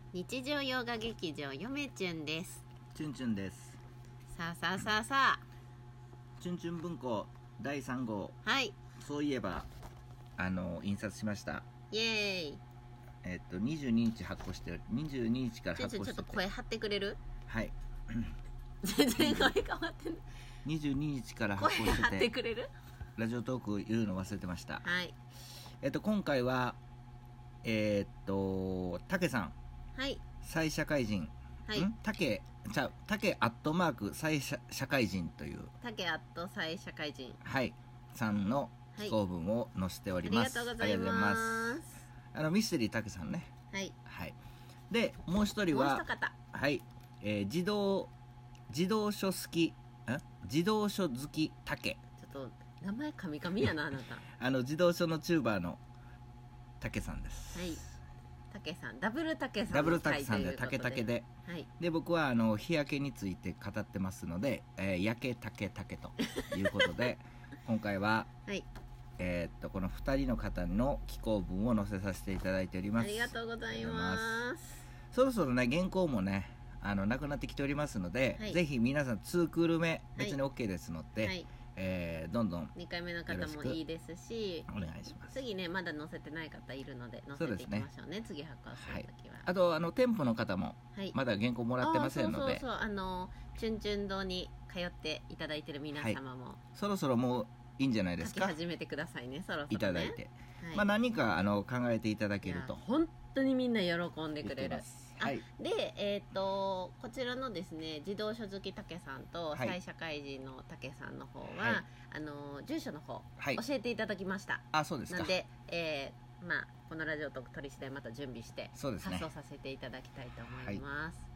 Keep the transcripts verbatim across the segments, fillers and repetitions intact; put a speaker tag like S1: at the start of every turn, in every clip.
S1: 日常洋画劇場よめちゅんです。
S2: チュンチュンです。
S1: さあさあさあさあ、
S2: チュンチュン文庫だいさん号、
S1: はい、
S2: そういえばあの印刷しました。
S1: イエーイ。
S2: えっとにじゅうににち発行して、にじゅうににちから発行してて、
S1: ちょっと声張ってくれる？
S2: はい
S1: 全然声変わってない。
S2: にじゅうににちから発行
S1: 声張
S2: してて
S1: ってくれる？
S2: ラジオトーク言うの忘れてました。
S1: はい。
S2: えっと今回はえー、っとたけさん、
S1: はい、
S2: 再社会人、
S1: はい、
S2: んたけちゃうたけアットマーク再社社会人という
S1: たけアット再社会人、
S2: はいさんの寄稿文を載せております。
S1: ありがとうございます。
S2: あのミステリーたけさんね。
S1: はい、
S2: はい。でもう一人は
S1: もう一方、
S2: はい、えー、児童児童書好きん児童書好きたけ、
S1: ちょっと名前カミカミやなあなた
S2: あの児童書のチューバーのたけさんです。
S1: はい、たけさん、ダブルたけさん
S2: ダブルたけさんでたけたけで、
S1: はい、
S2: で僕はあの日焼けについて語ってますので、えー、焼けたけたけということで今回は、
S1: はい、
S2: えー、っとこのふたりの方の寄稿文を載せさせていただいております。
S1: ありがとうございます。
S2: そろそろね原稿もねあのなくなってきておりますので、はい、ぜひ皆さんにクール目別に OK ですので、はい、えー、どんどん
S1: にかいめの方もいいですし、
S2: お願いします。
S1: 次ねまだ載せてない方いるので載せていきましょうね、次発行するときは、はい、
S2: あとあの店舗の方もまだ原稿もらってませんので、
S1: そうそうそう、あのチュンチュン堂に通っていただいている皆様も、はい、
S2: そろそろもういいんじゃないですか。
S1: 書き始めてくださいね、そろそろ、ね、い
S2: ただいて、はい、まあ何かあの考えていただけると
S1: 本当にみんな喜んでくれる。
S2: はい、
S1: で、えー、とこちらのですね児童書好きたけさんと再社会人のたけさんの方は、はい、あの住所の方、はい、教えていただきました。
S2: あ、そうですか。
S1: なんで、えーまあ、このラジオトーク取り次第また準備して発送させていただきたいと思います。はい、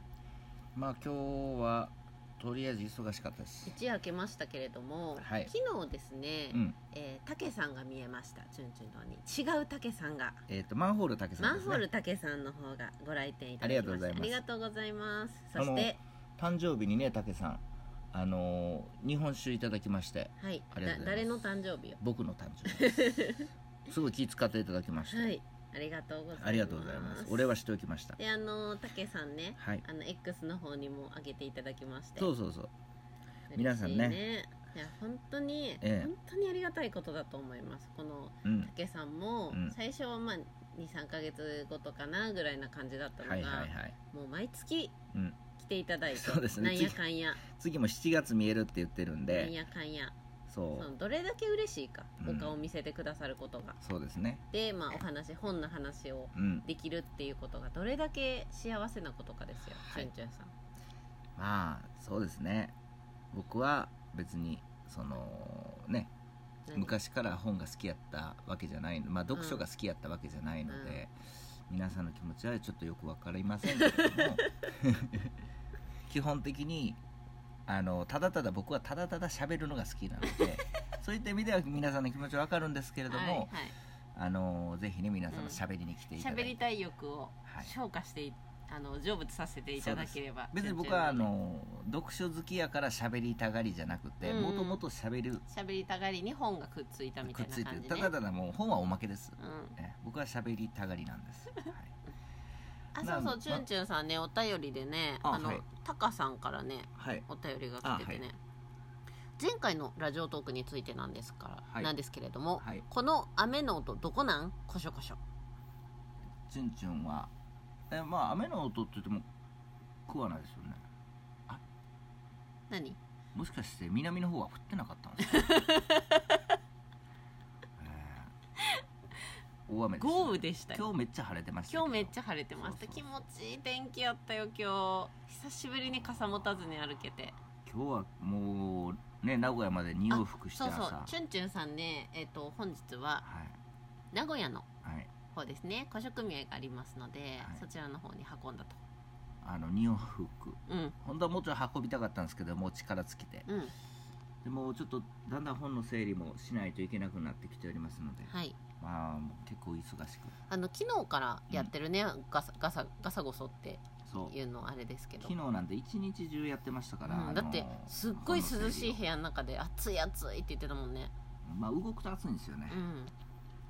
S2: まあ今日はとりあえず忙しかったです。
S1: 一夜明けましたけれども、はい、昨日ですね、うん、えー、たけさんが見えました。チュンチュン堂に違うたけさんが、
S2: えーとマンホールたけさんですね。
S1: マンホールたけさんの方がご来店いただきました。ありがとうございます。そして
S2: 誕生日にねたけさん、あのー、日本酒いただきまして、
S1: はい、ありがとうございます。誰の誕生日よ？
S2: 僕の誕生日ですすごい気遣っていただきました。
S1: はい、ありがとうございます。
S2: ありがとうございます。お礼はしておきました。
S1: で、あのたけさんね、はい、あの X の方にも上げていただきまして、
S2: そうそうそう、皆さんね、
S1: いや本当に、ええ、本当にありがたいことだと思います。このたけ、うん、さんも、うん、最初はまあにさんかげつごとかなぐらいな感じだったのが、はいはいはい、もう毎月来ていただいて、うん、そうですね、なんやかんや
S2: 次, 次もしちがつ見えるって言ってるんで、
S1: なんやかんや、
S2: そう、
S1: そのどれだけ嬉しいか、うん、お顔を見せてくださることが、
S2: そうですね。で、
S1: まあ、お話本の話をできるっていうことがどれだけ幸せなことかですよ、チュンチュンさん。
S2: まあそうですね、僕は別にそのね昔から本が好きやったわけじゃない、まあ読書が好きやったわけじゃないので、うん、皆さんの気持ちはちょっとよく分かりませんけれども基本的にあのただただ僕はただただ喋るのが好きなのでそういった意味では皆さんの気持ちは分かるんですけれども、はいはい、あのぜひね皆さんも喋りに来ていただいて、
S1: 喋、うん、りたい欲を消化していって、はい、あの成仏させていただければ。
S2: 別に僕はあの読書好きやから喋りたがりじゃなくて、もともと喋る
S1: 喋りたがりに本がくっついたみたいな感じ、ね、くっついてる、
S2: ただただもう本はおまけです、うん、え僕は喋りたがりなんです、はい、
S1: あ、そうそう、チュンチュンさんね、お便りでね、あの、はい、タカさんからね、はい、お便りが来ててね、はい、前回のラジオトークについてなんですから、はい、なんですけれども、はい、この雨の音どこなん？こしょこしょ。
S2: チュンチュンはえまあ雨の音って言っても食わないですよね。あ、
S1: 何？
S2: もしかして南の方は降ってなかったんですか？えー、大雨でした、ね、
S1: 豪雨でしたよ。
S2: 今日めっちゃ晴れてました。
S1: 今日めっちゃ晴れてました。そうそうそう、気持ちいい天気やったよ今日。久しぶりに傘持たずに歩けて。
S2: 今日はもうね名古屋までに往復して朝。
S1: そうそう、チュンチュンさんね、えーと本日は、はい、名古屋の方ですね、古書組合がありますので、はい、そちらの方に運んだと。
S2: あのに往復、うん、本当はもうちょっと運びたかったんですけどもう力尽きて、うん、でもちょっとだんだん本の整理もしないといけなくなってきておりますので、はい、まあもう結構忙しく、
S1: あの昨日からやってるね、うん、ガサガサガサゴソっていうのあれですけど、
S2: 昨日なんて一日中やってましたから、
S1: うん、だってすっごい涼しい部屋の中で暑い暑いって言ってたもんね。
S2: まあ動くと暑いんですよね、
S1: うん、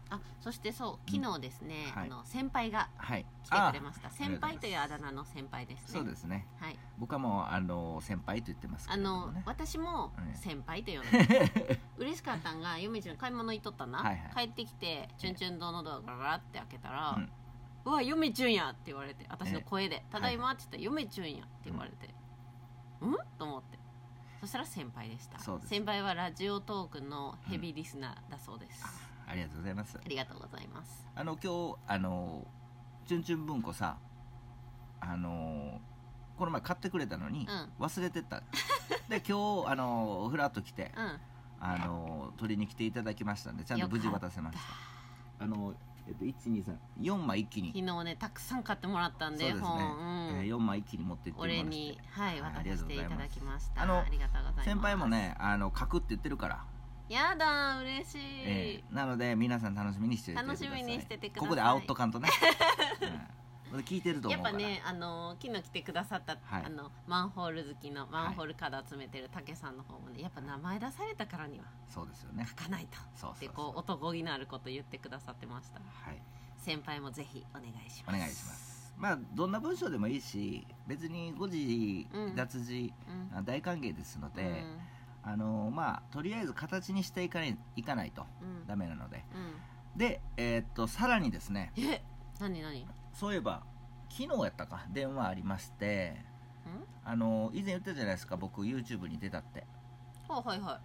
S1: あ、そしてそう昨日ですね、うん、あの先輩が来てくれました、はい、先輩というあだ名の先輩ですね。
S2: そうですね、
S1: はい、
S2: 僕はもうあの先輩と言ってますけど、ね、あの
S1: 私も先輩と呼んでます、うん、嬉しかったんがゆめちゃん買い物行っとったな、はいはい、帰ってきてチュンチュン堂のドアガラガラって開けたら、うん、うわゆめちゅんやって言われて、私の声でただいまって言ったら、はい、ゆめちゅんやって言われて、うん、うんと思って、そしたら先輩でした。先輩はラジオトークのヘビーリスナーだそうです、
S2: うん、ありがとうございます。
S1: ありがとうございます。
S2: あの今日あのチュンチュン文庫さ、あのこの前買ってくれたのに忘れてた、うん、で今日あのフラッと来て、うん、あの取りに来ていただきましたんでちゃんと無事渡せました。あのえっと、いちにさんよんまい一気に
S1: 昨日ねたくさん買ってもらったんで、
S2: そうですね、うんえー、よんまい一気に持って行ってもらって、
S1: 俺に、はい、渡していただきました。あのありがとうございます。
S2: 先輩もねあの書くって言ってるから、
S1: やだ嬉しい、
S2: えー、なので皆さん楽しみにしててください。
S1: 楽しみにしててください。
S2: ここであおっとかんとね、うん、聞いてると思うから。
S1: やっぱねあの昨日来てくださった、はい、あのマンホール好きのマンホールカード集めてる竹さんの方もね、やっぱ名前出されたからには
S2: そうですよね、
S1: 書かないとってこう男気のあること言ってくださってました。
S2: はい、
S1: 先輩もぜひお願いします。
S2: お願いします。まあどんな文章でもいいし、別に誤字、うん、脱字、うん、大歓迎ですので、うん、あのまあとりあえず形にしていかない、いかないと、うん、ダメなので、うん、でえー、っとさらにですね、
S1: え何何
S2: そういえば昨日やったか電話ありまして、あの以前言ったじゃないですか、僕 YouTube に出たって。
S1: あ、はいはい。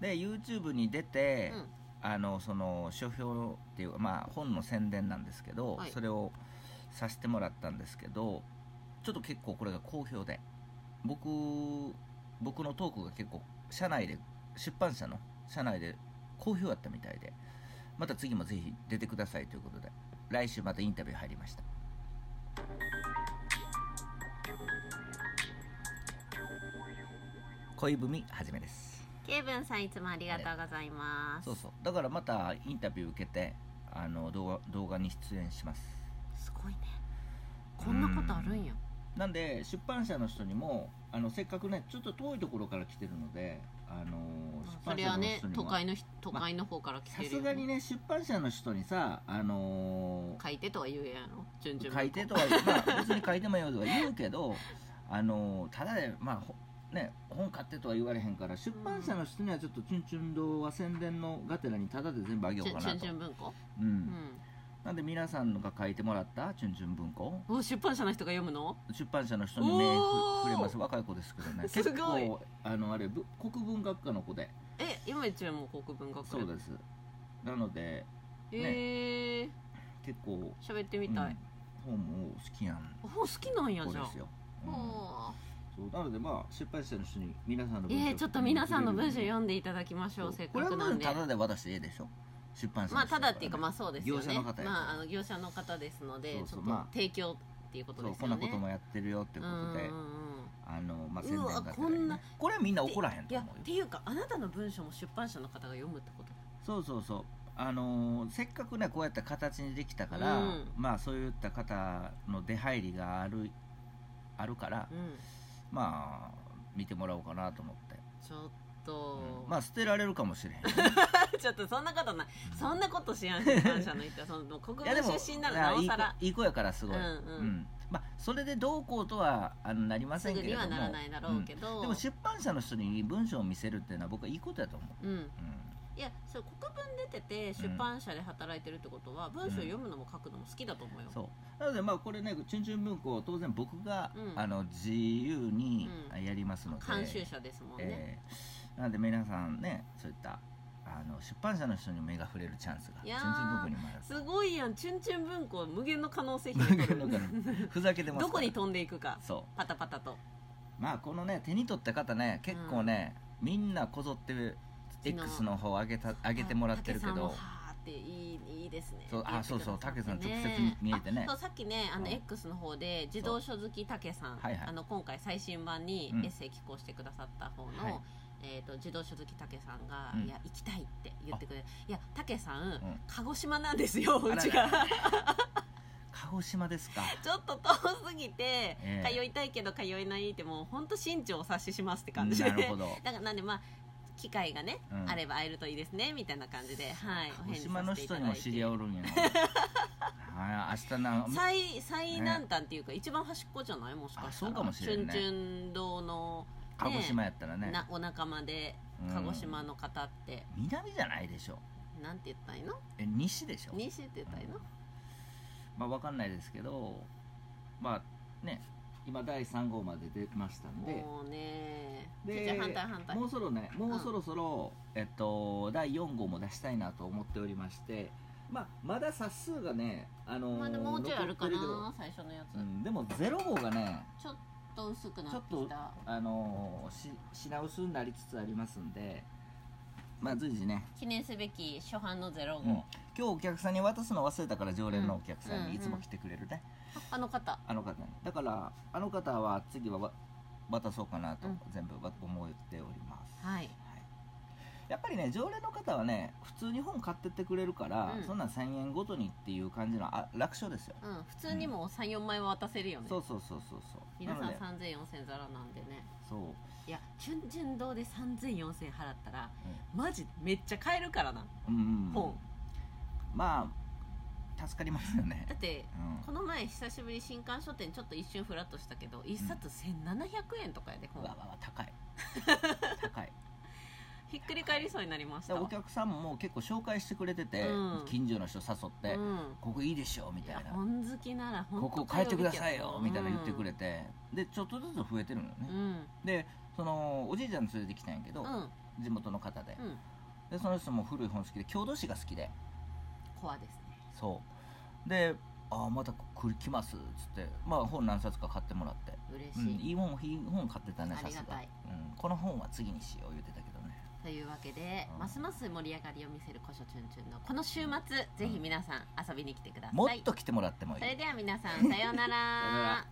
S2: で YouTube に出て、うんあのその書評っていう、まあ、本の宣伝なんですけど、はい、それをさせてもらったんですけど、ちょっと結構これが好評で、僕僕のトークが結構社内で出版社の社内で好評だったみたいで、また次もぜひ出てくださいということで、来週またインタビュー入りました。恋文はじめです。
S1: ケイブンさんいつもありがとうございます。
S2: そうそう、だからまたインタビュー受けてあの動画、動画に出演します。
S1: すごいね、こんなことあるんや。
S2: なんで出版社の人にもあのせっかくねちょっと遠いところから来てるので、あの
S1: 出版社の人にもそれはね都会の都会の方から来てるよ、ね、
S2: さすがにね出版社の人にさ、あの
S1: ー、書いてとは言うやろ、順々
S2: 書いてとは言う、まあ、別に書いてもよとは言うけどあのー、ただでまあね、本買ってとは言われへんから、出版社の人にはちょっとチュンチュン堂は宣伝のがてらにタダで全部あげようかなと。
S1: チュンチュン文庫、
S2: うん、うん、なんで皆さんが書いてもらったチュンチュン文庫
S1: を出版社の人が読むの？
S2: 出版社の人に目触れます。若い子ですけどね、
S1: すごい。
S2: 結構あのあれ国文学科の子で、
S1: え、今一応もう国文学科
S2: そうです。なので、ね、
S1: えー、
S2: 結構
S1: 喋ってみたい、
S2: うん、本も好きやん。
S1: 本好きなんやじゃあ。
S2: そうですよ、うんそうなので、まあ、出版社の人に皆さんの
S1: 文章、えー、ちょっと皆さんの文章読んでいただきましょう。せっかくなんで。
S2: これはただで渡していいでしょ、出版社の人、ね、
S1: まあただっていうか、まあそうですよね、
S2: 業者の方や、
S1: まあ、あの業者の方ですので、そうそう、ちょっと提供っていうことですよね。
S2: そう、こんなこともやってるよっていうことで、あの、まあ、宣伝がてら、ね、こんなこれはみんな怒らへんと思うよ。いや
S1: っていうか、あなたの文章も出版社の方が読むってこと？
S2: そうそうそう、あのー、せっかくねこうやって形にできたから、うん、まあそういった方の出入りがあるあるから、うん、まあ見てもらおうかなと思って。
S1: ちょっと、
S2: うん、まあ捨てられるかもしれへん
S1: ちょっとそんなことない、うん、そんなことしやん、出版社の人はその国文出身ならなおさら
S2: いい子やからすごい、うんうんうん、まあそれでどうこうとはあのなりませんけれども、
S1: すぐにはならないだろうけど、
S2: うん、でも出版社の人に文章を見せるっていうのは僕はいいことやと思う、うんうん、
S1: いやそう国文出てて出版社で働いてるってことは、うん、文章読むのも書くのも好きだと思うよ、
S2: そうなのでまあこれねチュンチュン文庫当然僕が、うん、あの自由にやりますので、
S1: 監修者ですもんね、
S2: えー、なので皆さんねそういったあの出版社の人に目が触れるチャンスがチュンチュン文庫にもある。
S1: すごいやん、チュンチュン文庫無限の可能性秘めてる
S2: ふざけてますから
S1: どこに飛んでいくか、
S2: そう
S1: パタパタと。ま
S2: あこのね手に取った方ね結構ね、うん、みんなこぞってるX の方上げた上げてもらってるけど、
S1: はーっていいいいですね。
S2: そうあそうそう、たけさん直接見えてね。
S1: そうさっきねあの X の方で自動書好きたけさん、はいはい、あの今回最新版にエッセイ寄稿してくださった方の、うん、えー、と自動書好きたけさんが、うん、いや行きたいって言ってくれる。いやたけさん、うん、鹿児島なんですようちが。
S2: 鹿児島ですか。
S1: ちょっと遠すぎて、えー、通いたいけど通えないってもう本当身長お察ししますって感じで。
S2: なるほど。
S1: だからなんでまあ機会がね、うん、あれば会えるといいですねみたいな感じで、はい、
S2: 鹿児島の人にも知り合うるんやはい、明日な
S1: 最最南端っていうか、ね、一番端っこじゃないもしかしたら。
S2: そうかもしれないね。
S1: チュンチュン堂の、ね、
S2: 鹿児島やったらね
S1: なお仲間で鹿児島の方って、
S2: うん、南じゃないでしょ。
S1: なんて言ったらいいの？
S2: え西でしょ。
S1: 西って言ったらいいの？うん、
S2: まあ分かんないですけど、まあね今だいさん号まで出ましたんで、
S1: もうね
S2: で
S1: じゃあ反対反対
S2: もうそろねもうそろそろ、うん、えっとだいよん号も出したいなと思っておりまして、まあまだ冊数がね、あのー、
S1: まだもうちょいあるかな最初のやつ、
S2: うん、でもゼロ号がね
S1: ちょっと薄くなってきた。
S2: ちょっとあのー、し品薄になりつつありますんで、まあ随時ね
S1: 記念すべき初版のゼロ号、うん、
S2: 今日お客さんに渡すの忘れたから常連のお客さんにいつも来てくれるね、うんうんうん、
S1: あの方
S2: あの方ね、だからあの方は次は渡そうかなと全部思っております、
S1: うんはい、はい、
S2: やっぱりね常連の方はね普通に本買ってってくれるから、うん、そんなせんえんごとにっていう感じのあ楽勝ですよ、
S1: うん、普通にも さん,よん 枚は渡せるよね、
S2: うん、そうそうそうそうそう
S1: 皆さんさんぜんよんせんざらなんでね。
S2: そう
S1: いやチュンチュン堂でさんぜんよんせん払ったら、うん、マジめっちゃ買えるからな、
S2: うんうん、
S1: 本
S2: まあ助かりますよね。
S1: だって、うん、この前久しぶり新刊書店ちょっと一瞬フラッとしたけど一冊せんななひゃくえんとかやで、
S2: うん、うわわわ高い高い
S1: ひっくり返りそうになりました。
S2: お客さんも結構紹介してくれてて、うん、近所の人誘って、うん、ここいいでしょみたいな、い
S1: 本好きなら本当
S2: ここ帰ってくださいよみたいな言ってくれて、うん、でちょっとずつ増えてるのよね、うん、でそのおじいちゃん連れてきたんやけど、うん、地元の方で、うん、でその人も古い本好きで郷土史が好きで
S1: コアですね。
S2: そうであまた来ますっつって、まあ、本何冊か買ってもらって
S1: 嬉しい、
S2: うん、いい本いい本買ってたね。
S1: ありがたい、
S2: うん、この本は次にしよう言ってたけどね。
S1: というわけで、うん、ますます盛り上がりを見せる古書チュンチュンのこの週末、ぜひ皆さん遊びに来てください。
S2: もっと来てもらってもいい。
S1: それでは皆さんさようなら